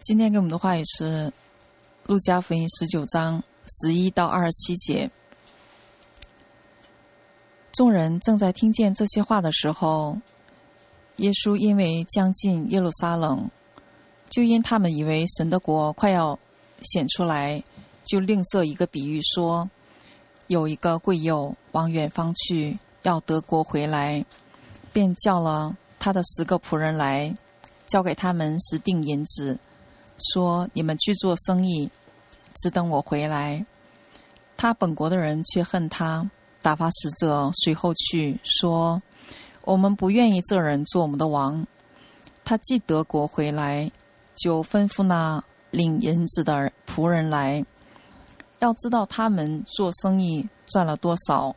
今天给我们的话语是路加福音19章11到27节。众人正在听见这些话的时候，耶稣因为将近耶路撒冷，就因他们以为神的国快要显出来，就另设一个比喻说，有一个贵妪往远方去，要得国回来，便叫了他的10个仆人来，交给他们10锭银子，说你们去做生意，只等我回来。他本国的人却恨他，打发使者随后去，说我们不愿意这人做我们的王。他既得国回来，就吩咐那领银子的仆人来，要知道他们做生意赚了多少。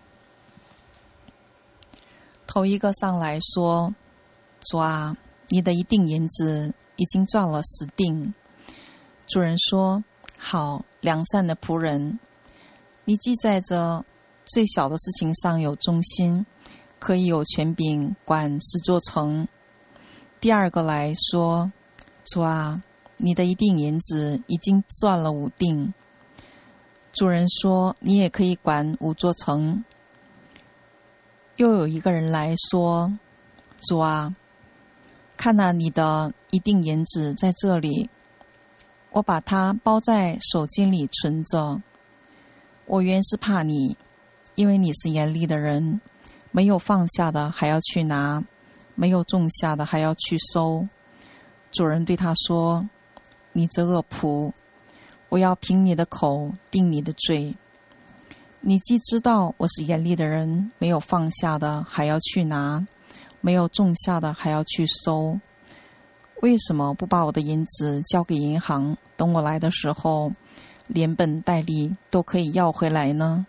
头一个上来说，主啊，你的1锭银子已经赚了10锭。主人说，好，良善的仆人，你既在这最小的事情上有忠心，可以有权柄管10座城。第二个来说，主啊，你的1锭银子已经赚了5锭。主人说，你也可以管5座城。又有一个人来说，主啊，看哪，你的1锭银子在这里，我把它包在手巾里存着。我原是怕你，因为你是严厉的人，没有放下的还要去拿，没有种下的还要去收。主人对他说，你这恶仆，我要凭你的口定你的罪。你既知道我是严厉的人，没有放下的还要去拿，没有种下的还要去收，为什么不把我的银子交给银行，等我来的时候连本带利都可以要回来呢？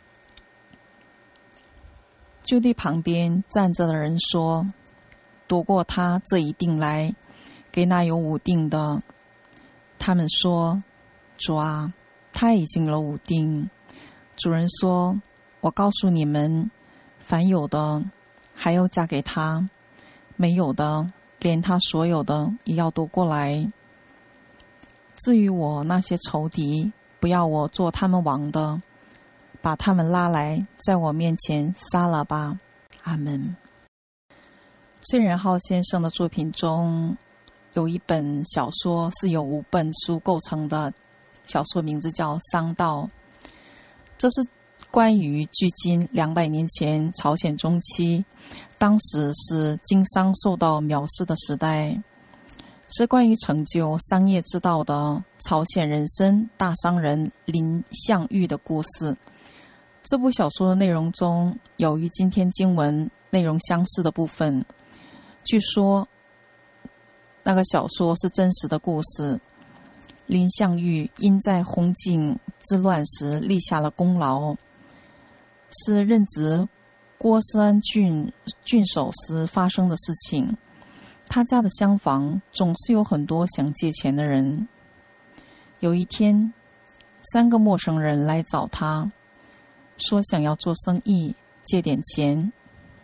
就对旁边站着的人说，夺过他这1锭来，给那有5锭的。他们说，主啊，他已经有了5锭。主人说，我告诉你们，凡有的还要加给他，没有的连他所有的也要夺过来。至于我那些仇敌，不要我做他们王的，把他们拉来，在我面前杀了吧。阿们。崔仁浩先生的作品中有一本小说是由5本书构成的，小说名字叫《商道》。这是关于距今200年前朝鲜中期，当时是经商受到藐视的时代，是关于成就商业之道的朝鲜人参大商人林相玉的故事。这部小说的内容中有与今天经文内容相似的部分。据说那个小说是真实的故事。林相玉因在红井之乱时立下了功劳，是任职郭山郡守时发生的事情。他家的厢房总是有很多想借钱的人。有一天，3个陌生人来找他，说想要做生意，借点钱。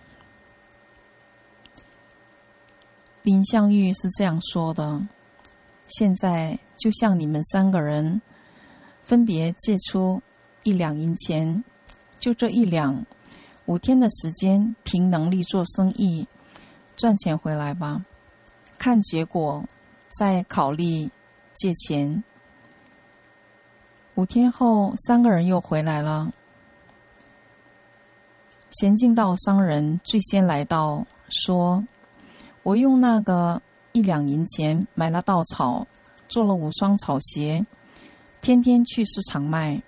林相玉是这样说的，现在就向你们3个人分别借出1两银钱，就这1两，5天的时间，凭能力做生意，赚钱回来吧，看结果再考虑借钱。5天后，3个人又回来了。咸镜道商人最先来到，说，我用那个1两银钱买了稻草，做了5双草鞋，天天去市场卖。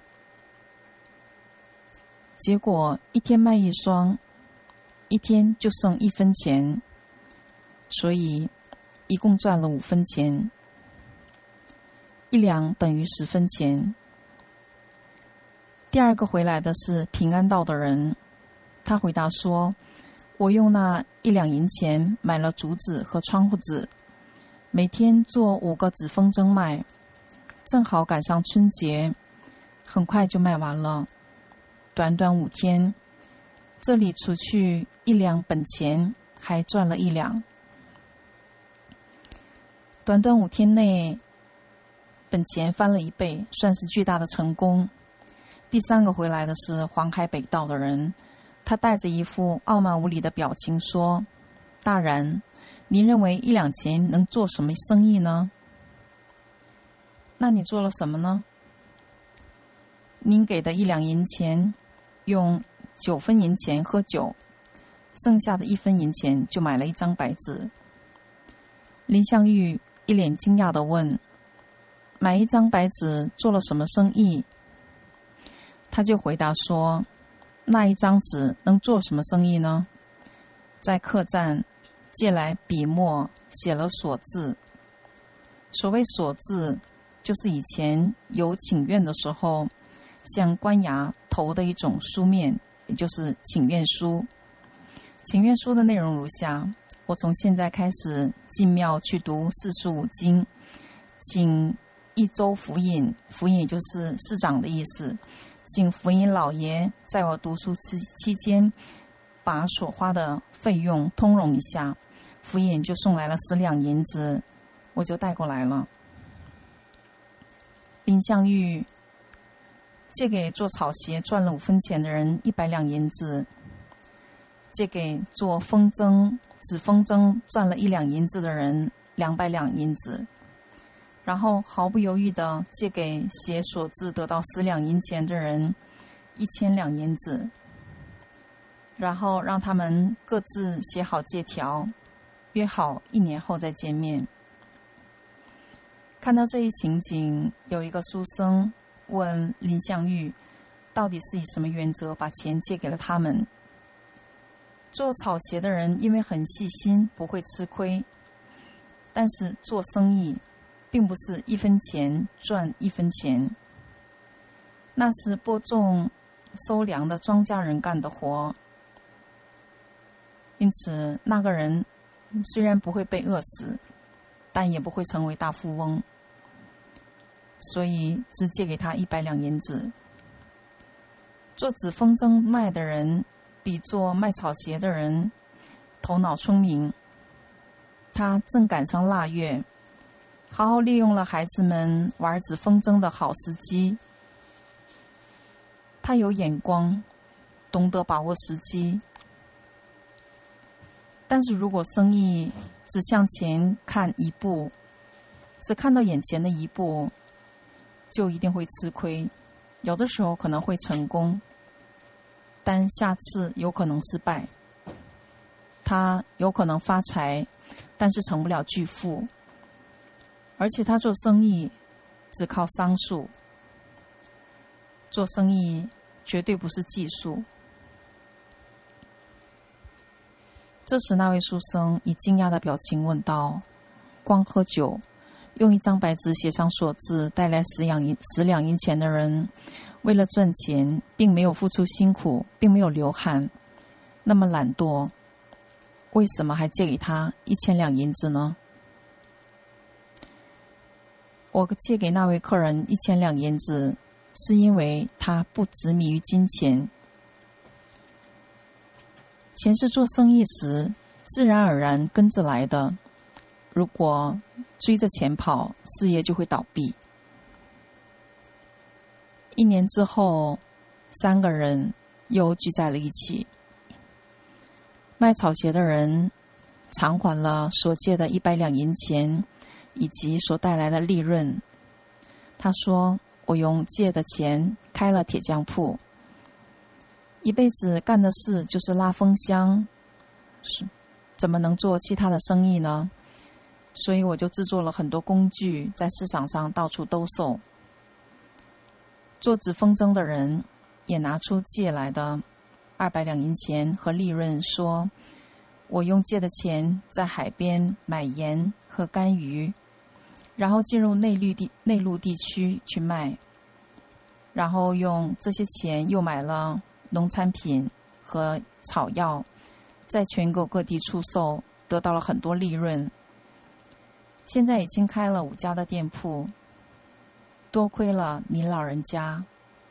结果1天卖1双，1天就剩1分钱，所以一共赚了5分钱，1两等于10分钱。第二个回来的是平安道的人，他回答说，我用那1两银钱买了竹子和窗户纸，每天做5个纸风筝卖，正好赶上春节，很快就卖完了。短短5天，这里除去1两本钱，还赚了1两。 短短5天内，本钱翻了1倍，算是巨大的成功。第3个回来的是黄海北道的人，他带着一副傲慢无礼的表情说：大人，您认为1两钱能做什么生意呢？那你做了什么呢？您给的1两银钱，用9分银钱喝酒，剩下的1分银钱就买了一张白纸。林相玉一脸惊讶地问：买一张白纸做了什么生意？他就回答说：那一张纸能做什么生意呢？在客栈借来笔墨，写了所字。所谓所字，就是以前有请愿的时候向官衙投的一种书面，也就是请愿书。请愿书的内容如下：我从现在开始进庙去读45经，请一州府尹，府尹也就是市长的意思，请府尹老爷在我读书期间把所花的费用通融一下。府尹就送来了10两银子，我就带过来了。林相玉借给做草鞋赚了5分钱的人100两银子，借给做纸风筝赚了1两银子的人200两银子，然后毫不犹豫地借给写所字得到10两银钱的人1000两银子，然后让他们各自写好借条，约好1年后再见面。看到这一情景，有一个书生问林相玉，到底是以什么原则把钱借给了他们？做草鞋的人因为很细心，不会吃亏，但是做生意并不是1分钱赚1分钱，那是播种收粮的庄稼人干的活。因此那个人虽然不会被饿死，但也不会成为大富翁，所以只借给他100两银子。做纸风筝卖的人比做卖草鞋的人头脑聪明，他正赶上腊月，好好利用了孩子们玩纸风筝的好时机。他有眼光，懂得把握时机。但是如果生意只向前看一步，只看到眼前的一步，就一定会吃亏。有的时候可能会成功，但下次有可能失败。他有可能发财，但是成不了巨富。而且他做生意只靠商数，做生意绝对不是技术。这时那位书生以惊讶的表情问道：光喝酒，用1张白纸写上所字，带来10两银钱的人，为了赚钱并没有付出辛苦，并没有流汗，那么懒惰，为什么还借给他1000两银子呢？我借给那位客人1000两银子，是因为他不执迷于金钱。钱是做生意时自然而然跟着来的，如果追着钱跑，事业就会倒闭。1年之后，3个人又聚在了一起。卖草鞋的人偿还了所借的100两银钱以及所带来的利润。他说：我用借的钱开了铁匠铺，一辈子干的事就是拉风箱，怎么能做其他的生意呢？所以我就制作了很多工具，在市场上到处兜售。做纸风筝的人也拿出借来的200两银钱和利润，说我用借的钱在海边买盐和干鱼，然后进入内陆地区去卖，然后用这些钱又买了农产品和草药，在全国各地出售，得到了很多利润。现在已经开了5家的店铺，多亏了您老人家。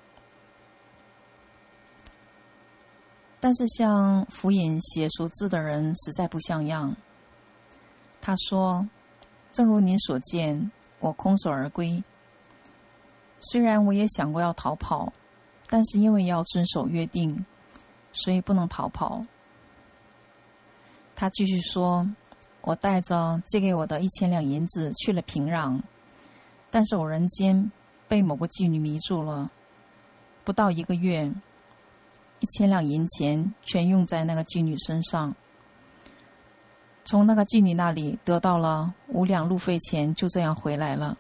但是向府尹写熟字的人实在不像样。他说： 正如您所见，我空手而归。虽然我也想过要逃跑，但是因为要遵守约定，所以不能逃跑。他继续说，我带着借给我的1000两银子去了平壤，但是偶然间被某个妓女迷住了。不到1个月，1000两银钱全用在那个妓女身上。从那个妓女那里得到了5两路费钱，就这样回来了。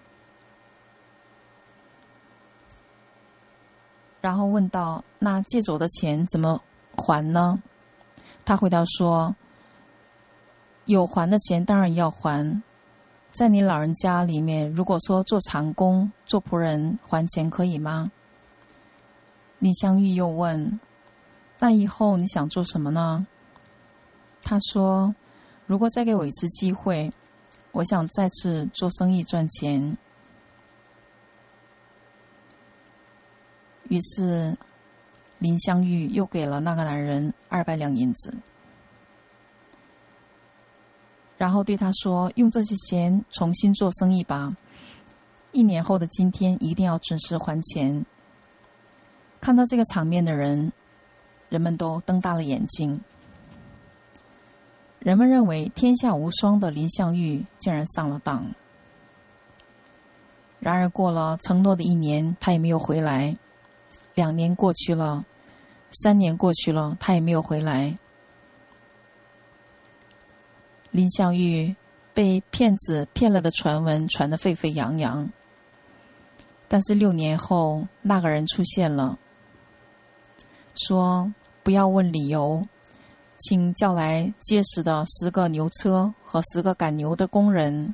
然后问道，那借走的钱怎么还呢？他回答说，有还的钱当然要还，在你老人家里面，如果说做长工做仆人还钱可以吗？林香玉又问，那以后你想做什么呢？他说，如果再给我一次机会，我想再次做生意赚钱。于是林香玉又给了那个男人200两银子，然后对他说，用这些钱重新做生意吧，1年后的今天一定要准时还钱。看到这个场面的人们都瞪大了眼睛。人们认为天下无双的林香玉竟然上了当。然而过了承诺的1年，他也没有回来。2年过去了，3年过去了，他也没有回来。林香玉被骗子骗了的传闻传得沸沸扬扬。但是6年后，那个人出现了，说不要问理由，请叫来结实的10个牛车和10个赶牛的工人。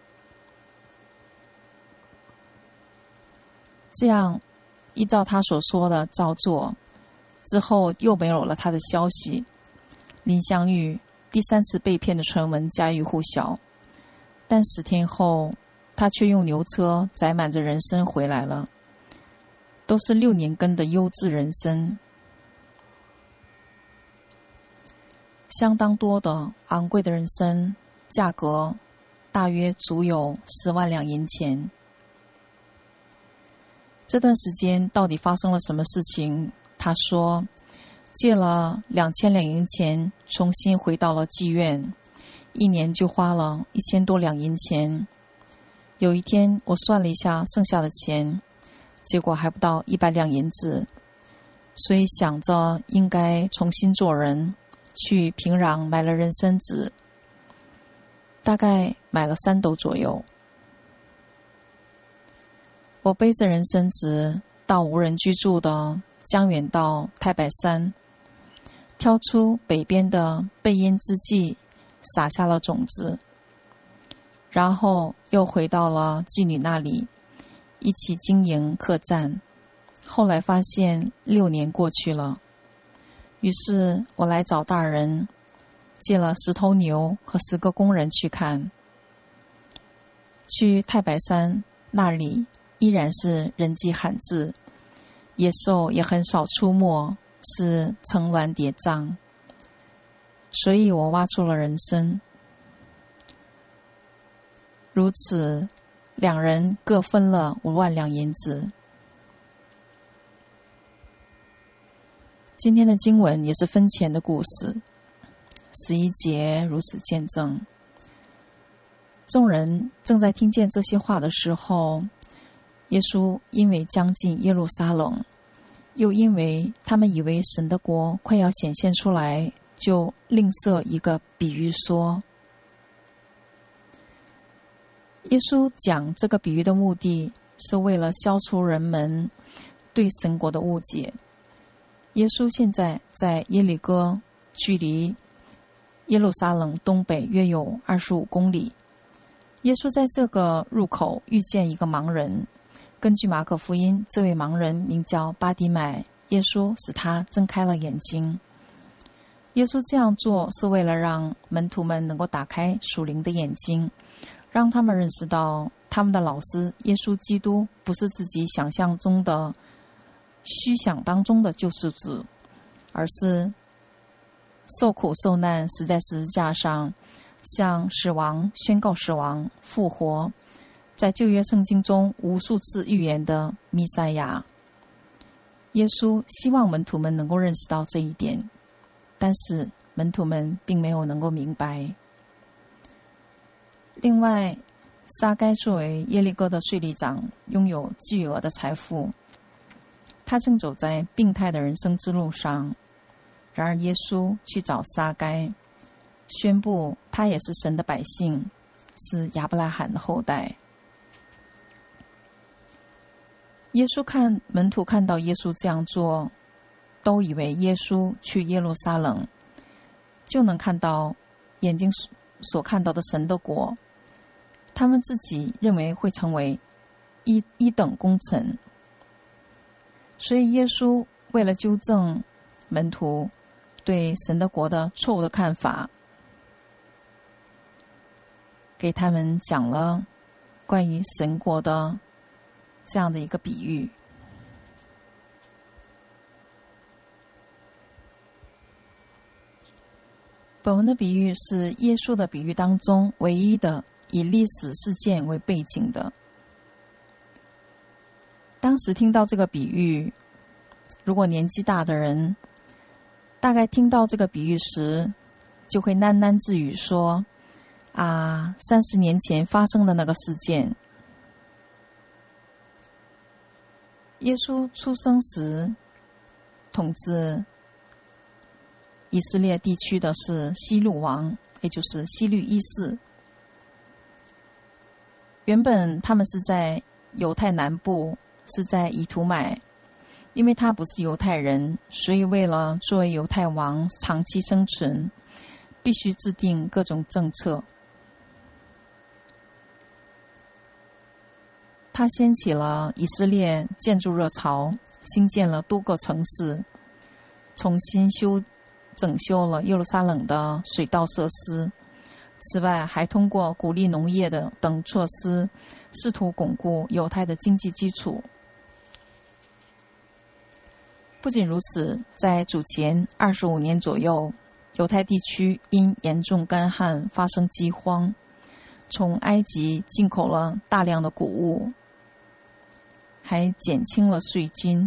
这样依照他所说的照做，之后又没有了他的消息。林香玉第3次被骗的传闻家喻户晓，但10天后，他却用牛车载满着人参回来了，都是6年根的优质人参，相当多的昂贵的人参，价格大约足有10万两银钱。这段时间到底发生了什么事情？他说，借了2000两银钱，重新回到了妓院，1年就花了1000多两银钱。有一天我算了一下剩下的钱，结果还不到100两银子，所以想着应该重新做人，去平壤买了人参纸，大概买了3斗左右。我背着人参纸到无人居住的江远道太白山，挑出北边的背阴之际，撒下了种子，然后又回到了妓女那里，一起经营客栈。后来发现6年过去了，于是我来找大人，借了10头牛和10个工人去看。去太白山那里依然是人迹罕至，野兽也很少出没，是层峦叠嶂，所以我挖出了人参。如此2人各分了5万两银子。今天的经文也是分钱的故事。11节如此见证。众人正在听见这些话的时候，耶稣因为将近耶路撒冷，又因为他们以为神的国快要显现出来，就另设一个比喻说。耶稣讲这个比喻的目的是为了消除人们对神国的误解。耶稣现在在耶里哥，距离耶路撒冷东北约有25公里。耶稣在这个入口遇见一个盲人，根据马可福音，这位盲人名叫巴底买，耶稣使他睁开了眼睛。耶稣这样做是为了让门徒们能够打开属灵的眼睛，让他们认识到他们的老师耶稣基督不是自己想象中的虚想当中的救世主，而是受苦受难死在十字架上， 向死亡宣告死亡、复活，在旧约圣经中无数次预言的弥赛亚。耶稣希望门徒们能够认识到这一点，但是门徒们并没有能够明白。另外，撒该作为耶利哥的税吏长，拥有巨额的财富，他正走在病态的人生之路上。然而耶稣去找撒该，宣布他也是神的百姓，是亚伯拉罕的后代。门徒看到耶稣这样做，都以为耶稣去耶路撒冷就能看到眼睛所看到的神的国，他们自己认为会成为一等功臣。所以耶稣为了纠正门徒对神的国的错误的看法，给他们讲了关于神国的这样的一个比喻。本文的比喻是耶稣的比喻当中唯一的以历史事件为背景的。当时听到这个比喻，如果年纪大的人大概听到这个比喻时，就会喃喃自语说30年前发生的那个事件。耶稣出生时统治以色列地区的是希律王，也就是希律一世。原本他们是在犹太南部，是在以图买，因为他不是犹太人，所以为了作为犹太王长期生存，必须制定各种政策。他掀起了以色列建筑热潮，兴建了多个城市，重新整修了耶路撒冷的水道设施。此外，还通过鼓励农业的等措施，试图巩固犹太的经济基础。不仅如此，在主前25年左右，犹太地区因严重干旱发生饥荒，从埃及进口了大量的谷物，还减轻了税金。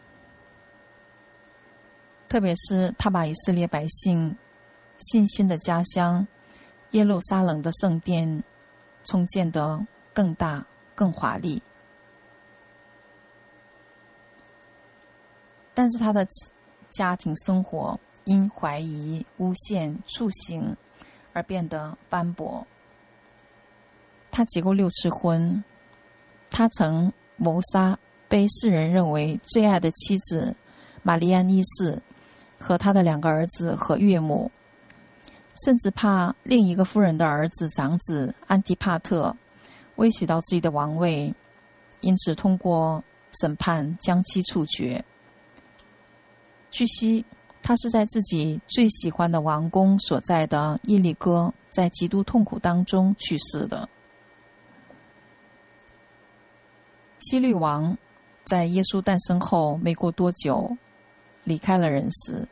特别是他把以色列百姓信心的家乡耶路撒冷的圣殿重建得更大更华丽。但是他的家庭生活因怀疑、诬陷、处刑而变得斑驳。他结过6次婚，他曾谋杀被世人认为最爱的妻子玛丽安一世和他的2个儿子和岳母，甚至怕另一个夫人的儿子长子安提帕特威胁到自己的王位，因此通过审判将其处决。据悉，他是在自己最喜欢的王宫所在的耶利哥，在极度痛苦当中去世的。希律王在耶稣诞生后没过多久离开了人世。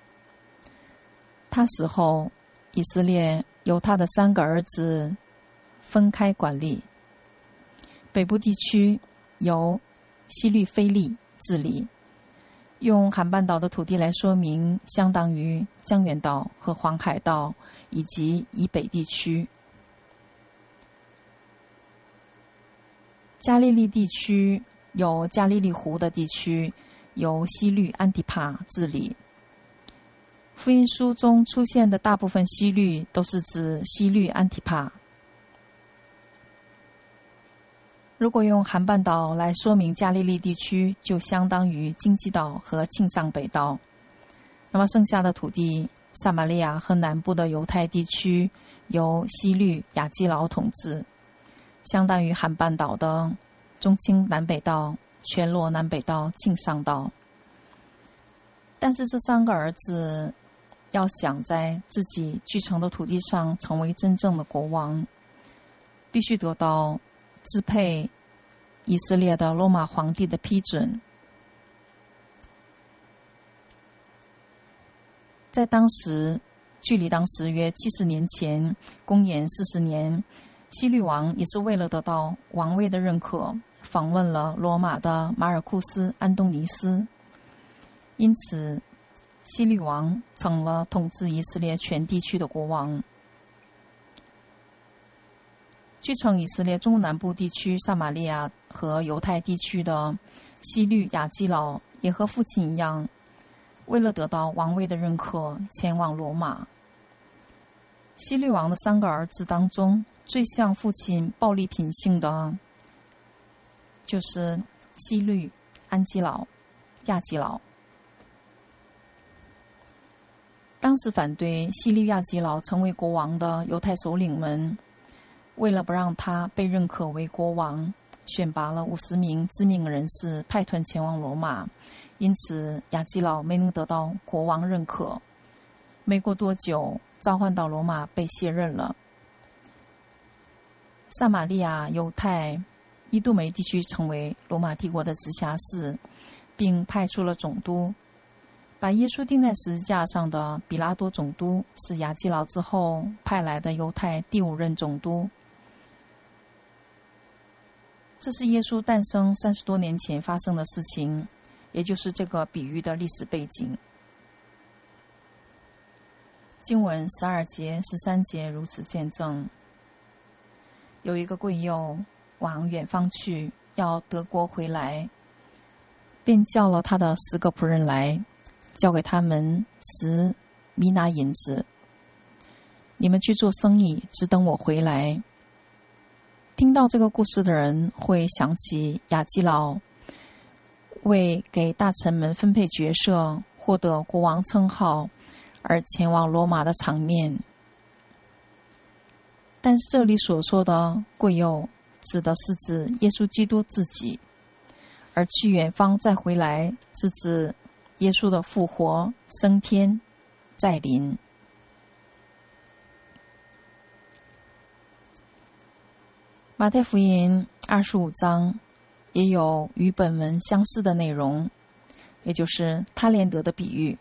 他死后，以色列由他的3个儿子分开管理，北部地区由希律菲利治理。用韩半岛的土地来说明，相当于江原道和黄海道以及以北地区。加利利地区有加利利湖的地区由希律安提帕治理。福音书中出现的大部分希律都是指希律安提帕。如果用韩半岛来说明加利利地区，就相当于京畿道和庆尚北道。那么剩下的土地，撒玛利亚和南部的犹太地区由希律亚基老统治，相当于韩半岛的中清南北道、全罗南北道、庆尚道。但是这3个儿子要想在自己继承的土地上成为真正的国王，必须得到支配以色列的罗马皇帝的批准。在当时， 距离当时约70年前，公元40年，希律王也是为了得到王位的认可，访问了罗马的马尔库斯·安东尼斯，因此希律王成了统治以色列全地区的国王。据称，以色列中南部地区、撒玛利亚和犹太地区的希律亚基老也和父亲一样，为了得到王位的认可，前往罗马。希律王的3个儿子当中，最像父亲暴力品性的，就是希律、安基老、亚基老。当时反对希律亚基老成为国王的犹太首领们，为了不让他被认可为国王，选拔了50名知名人士派团前往罗马，因此亚基老没能得到国王认可。没过多久，召唤到罗马被卸任了。撒玛利亚、犹太、伊杜美地区成为罗马帝国的直辖市，并派出了总督。把耶稣钉在十字架上的比拉多总督是亚基老之后派来的犹太第5任总督。这是耶稣诞生30多年前发生的事情，也就是这个比喻的历史背景。经文12节、13节如此见证：有一个贵妪往远方去，要得国回来，便叫了他的10个仆人来，交给他们10米拿银子，你们去做生意，只等我回来。听到这个故事的人会想起亚基老为给大臣们分配角色，获得国王称号而前往罗马的场面。但是这里所说的贵妪指的是指耶稣基督自己，而去远方再回来是指耶稣的复活、升天、再临。马太福音25章也有与本文相似的内容，也就是他连得的比喻。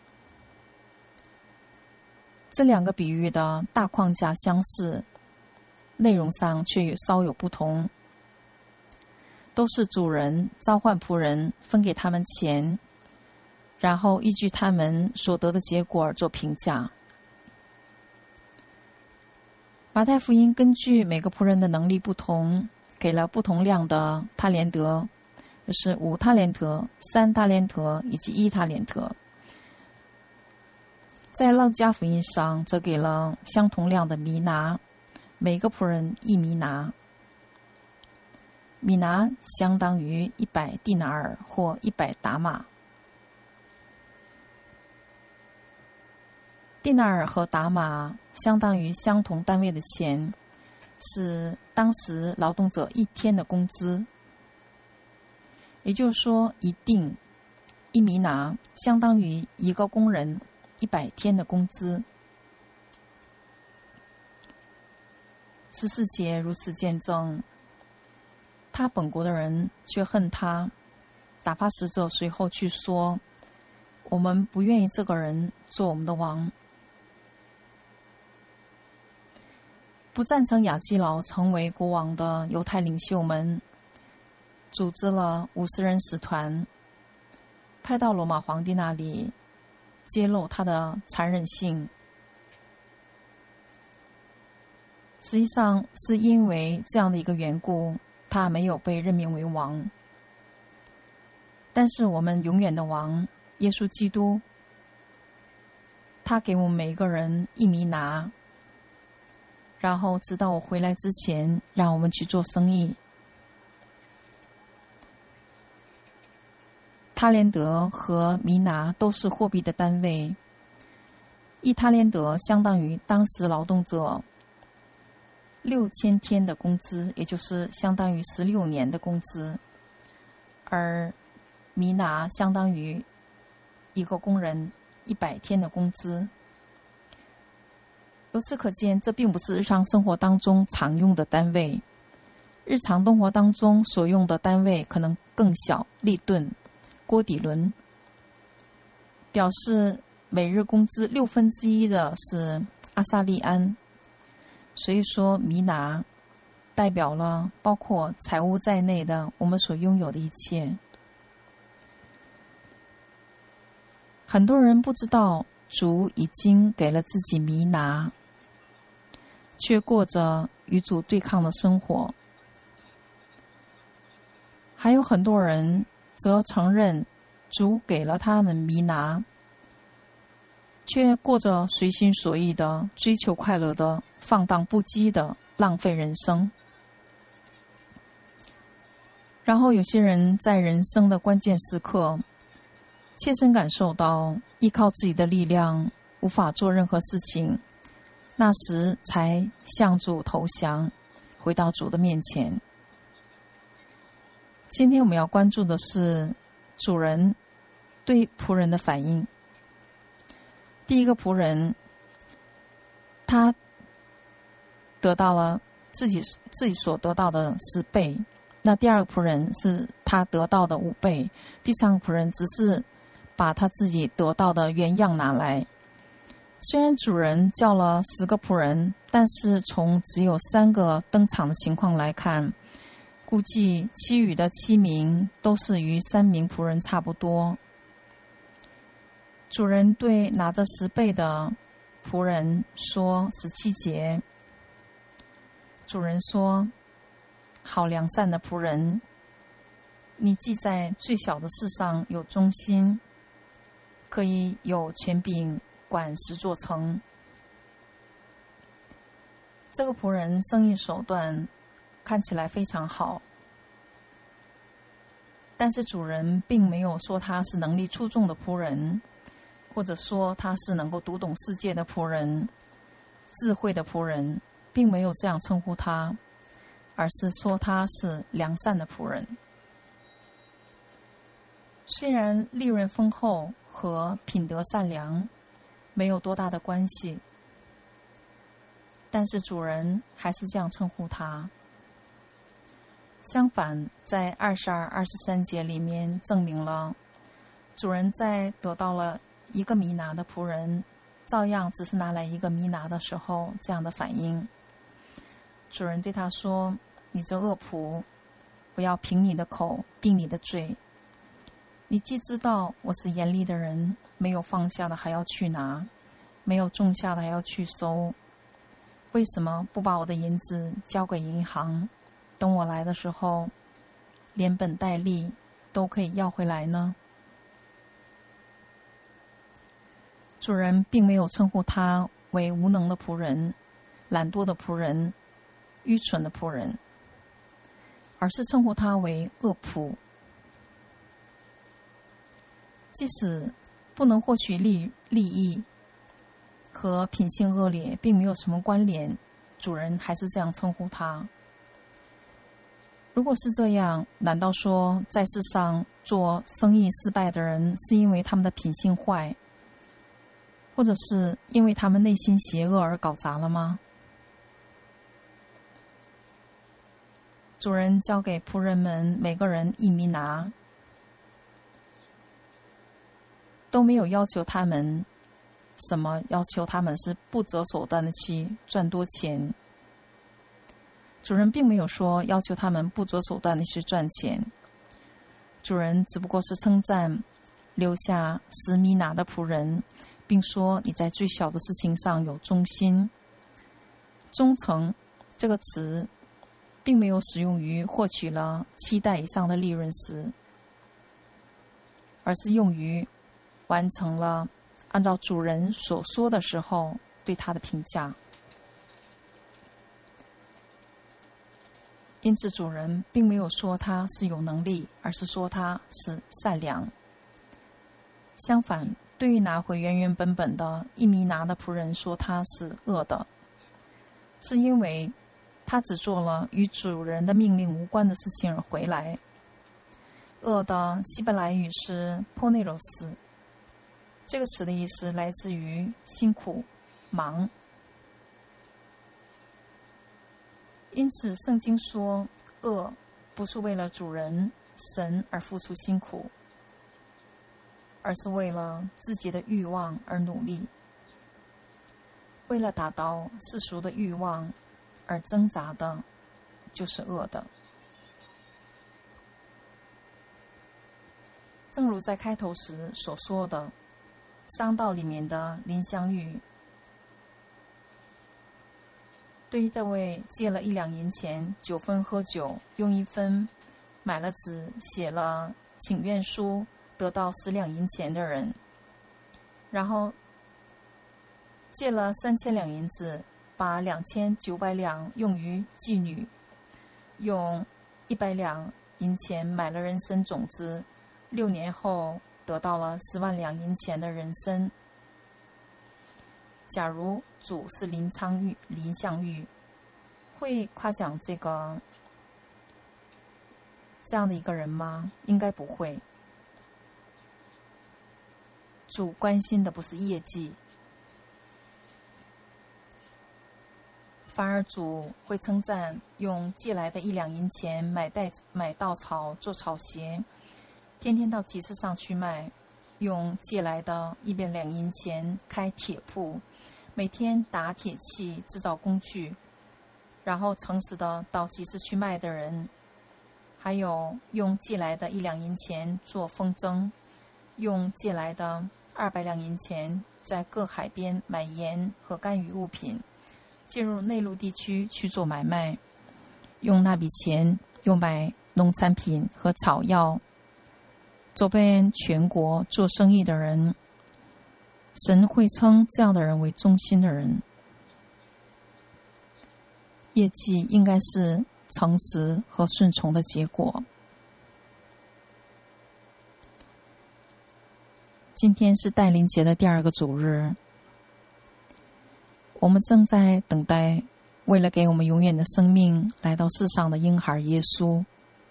这2个比喻的大框架相似，内容上却稍有不同。都是主人召唤仆人，分给他们钱，然后依据他们所得的结果做评价。马太福音根据每个仆人的能力不同，给了不同量的他连得，就是5他连得、3他连得以及1他连得。在路加福音上则给了相同量的米拿，每个仆人1米拿。米拿相当于100蒂拿尔或100达玛。蒂纳尔和达玛相当于相同单位的钱，是当时劳动者1天的工资。也就是说，1米拿相当于1个工人100天的工资。14节如此见证，他本国的人却恨他，打发使者随后去说，我们不愿意这个人做我们的王。不赞成亚基老成为国王的犹太领袖们组织了50人使团，派到罗马皇帝那里，揭露他的残忍性。实际上是因为这样的一个缘故，他没有被任命为王。但是我们永远的王耶稣基督，他给我们每一个人1米拿，然后直到我回来之前，让我们去做生意。他连得和米拿都是货币的单位，1他连得相当于当时劳动者6000天的工资，也就是相当于16年的工资，而米拿相当于一个工人100天的工资。由此可见，这并不是日常生活当中常用的单位。日常生活当中所用的单位可能更小，立顿、锅底轮，表示每日工资1/6的是阿萨利安，所以说弥拿代表了包括财物在内的我们所拥有的一切。很多人不知道主已经给了自己弥拿，却过着与主对抗的生活。还有很多人则承认主给了他们弥拿，却过着随心所欲的追求快乐的放荡不羁的浪费人生。然后有些人在人生的关键时刻切身感受到依靠自己的力量无法做任何事情，那时才向主投降，回到主的面前。今天我们要关注的是主人对仆人的反应。第一个仆人，他得到了自己所得到的10倍，那第二个仆人是他得到的5倍，第三个仆人只是把他自己得到的原样拿来。虽然主人叫了10个仆人，但是从只有3个登场的情况来看，估计其余的7名都是与3名仆人差不多。主人对拿着10倍的仆人说17节，主人说：好良善的仆人，你既在最小的事上有忠心，可以有权柄管10座城。这个仆人生意手段看起来非常好，但是主人并没有说他是能力出众的仆人，或者说他是能够读懂世界的仆人、智慧的仆人，并没有这样称呼他，而是说他是良善的仆人。虽然利润丰厚和品德善良没有多大的关系，但是主人还是这样称呼他。相反，在22、23节里面证明了主人在得到了1个弥拿的仆人照样只是拿来1个弥拿的时候这样的反应。主人对他说：你这恶仆，我要凭你的口定你的罪。你既知道我是严厉的人，没有放下的还要去拿，没有种下的还要去收，为什么不把我的银子交给银行，等我来的时候连本带利都可以要回来呢？主人并没有称呼他为无能的仆人、懒惰的仆人、愚蠢的仆人，而是称呼他为恶仆。即使不能获取利益，和品性恶劣并没有什么关联，主人还是这样称呼他。如果是这样，难道说在世上做生意失败的人是因为他们的品性坏，或者是因为他们内心邪恶而搞砸了吗？主人交给仆人们每个人1弥拿，都没有要求他们什么，要求他们是不择手段的去赚多钱。主人并没有说要求他们不择手段的去赚钱，主人只不过是称赞留下10弥拿的仆人，并说你在最小的事情上有忠心。忠诚这个词并没有使用于获取了7代以上的利润时，而是用于完成了按照主人所说的时候对他的评价。因此主人并没有说他是有能力，而是说他是善良。相反，对于拿回原本的1弥拿的仆人说他是恶的，是因为他只做了与主人的命令无关的事情而回来。恶的希伯来语是 poneros， 这个词的意思来自于辛苦、忙。因此圣经说，恶不是为了主人神而付出辛苦。 而是为了自己的欲望而努力，为了达到世俗的欲望而挣扎的，就是恶的。正如在开头时所说的，商道里面的林香玉，对于这位借了1两银钱9分喝酒，用1分买了纸写了请愿书得到10两银钱的人，然后借了3000两银子，把2900两用于妓女，用100两银钱买了人参种子，6年后得到了10万两银钱的人参。假如主是林相玉，会夸奖这样的一个人吗？应该不会。主关心的不是业绩，反而主会称赞用借来的1两银钱买稻草做草鞋，天天到集市上去卖，用借来的1两银钱开铁铺，每天打铁器制造工具，然后诚实的到集市去卖的人，还有用借来的1两银钱做风筝，用借来的200两银钱在各海边买盐和干鱼物品，进入内陆地区去做买卖，用那笔钱又买农产品和草药，走遍全国做生意的人，神会称这样的人为忠心的人。业绩应该是诚实和顺从的结果。今天是带灵节的第2个主日，我们正在等待为了给我们永远的生命来到世上的婴孩耶稣，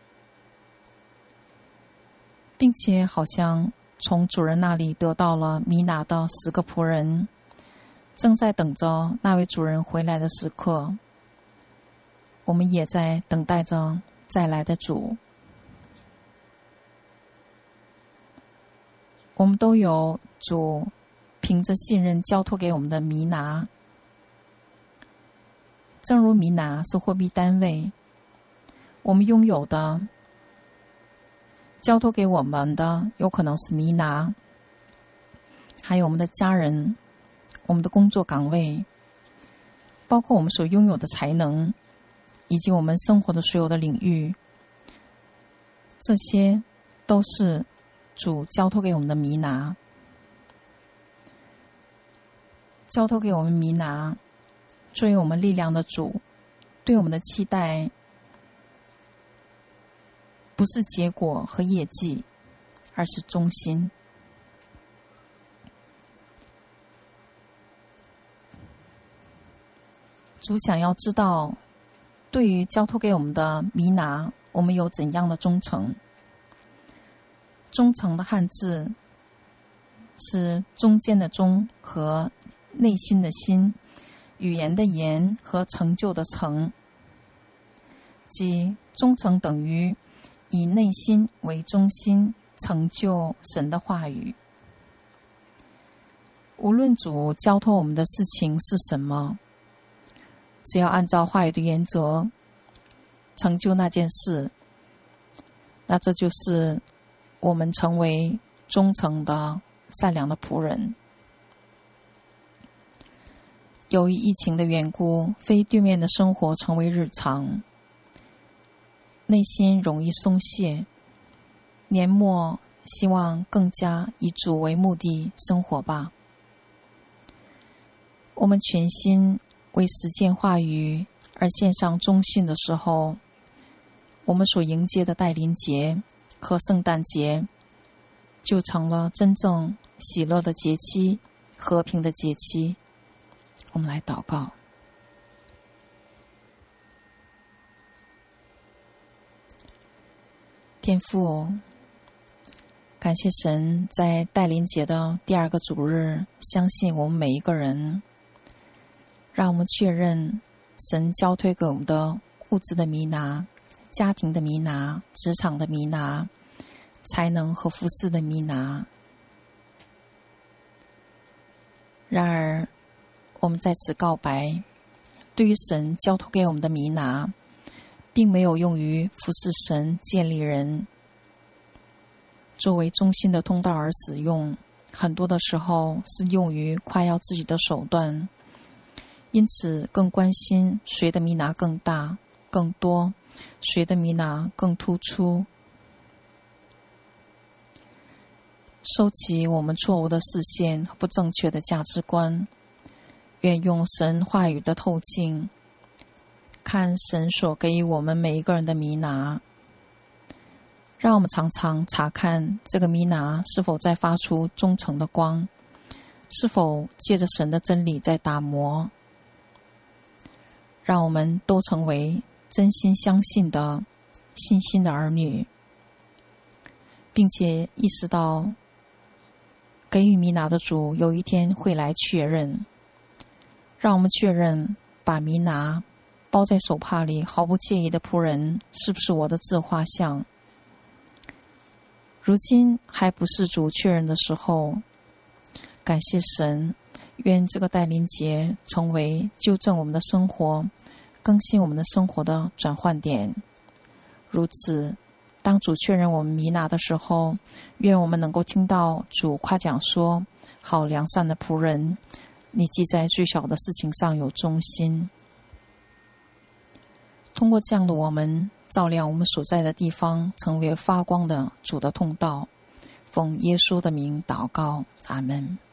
并且好像从主人那里得到了米拿的10个仆人，正在等着那位主人回来的时刻。我们也在等待着再来的主。我们都有主凭着信任交托给我们的米拿，正如米拿是货币单位，我们拥有的交托给我们的有可能是米拿，还有我们的家人，我们的工作岗位，包括我们所拥有的才能，以及我们生活的所有的领域，这些都是主交托给我们的米拿。交托给我们米拿，作为我们力量的主，对我们的期待不是结果和业绩，而是忠心。主想要知道，对于交托给我们的米拿，我们有怎样的忠诚。忠诚的汉字是中间的中和内心的心，语言的言和成就的成，即忠诚等于以内心为中心，成就神的话语。无论主交托我们的事情是什么，只要按照话语的原则成就那件事，那这就是我们成为忠诚的善良的仆人。由于疫情的缘故，非对面的生活成为日常，内心容易松懈。年末希望更加以主为目的生活吧。我们全心为实践话语而献上忠信的时候，我们所迎接的带灵节和圣诞节就成了真正喜乐的节期，和平的节期。我们来祷告。天父，感谢神在带灵节的第2个主日相信我们每一个人，让我们确认神交托给我们的物质的米拿、家庭的米拿、职场的米拿、才能和服侍的米拿， 然而我们在此告白，对于神交托给我们的弥拿，并没有用于服侍神建立人作为中心的通道而使用，很多的时候是用于夸耀自己的手段，因此更关心谁的弥拿更大更多，谁的弥拿更突出。收起我们错误的视线和不正确的价值观，愿用神话语的透镜看神所给予我们每一个人的弥拿，让我们常常查看这个弥拿是否在发出忠诚的光，是否借着神的真理在打磨。让我们都成为真心相信的信心的儿女，并且意识到给予弥拿的主有一天会来确认。让我们确认把弥拿包在手帕里毫不介意的仆人是不是我的自画像。如今还不是主确认的时候，感谢神，愿这个带领节成为纠正我们的生活、更新我们的生活的转换点。如此，当主确认我们弥拿的时候，愿我们能够听到主夸奖说：好良善的仆人，你既在最小的事情上有忠心。通过这样的我们，照亮我们所在的地方，成为发光的主的通道。奉耶稣的名祷告，阿们。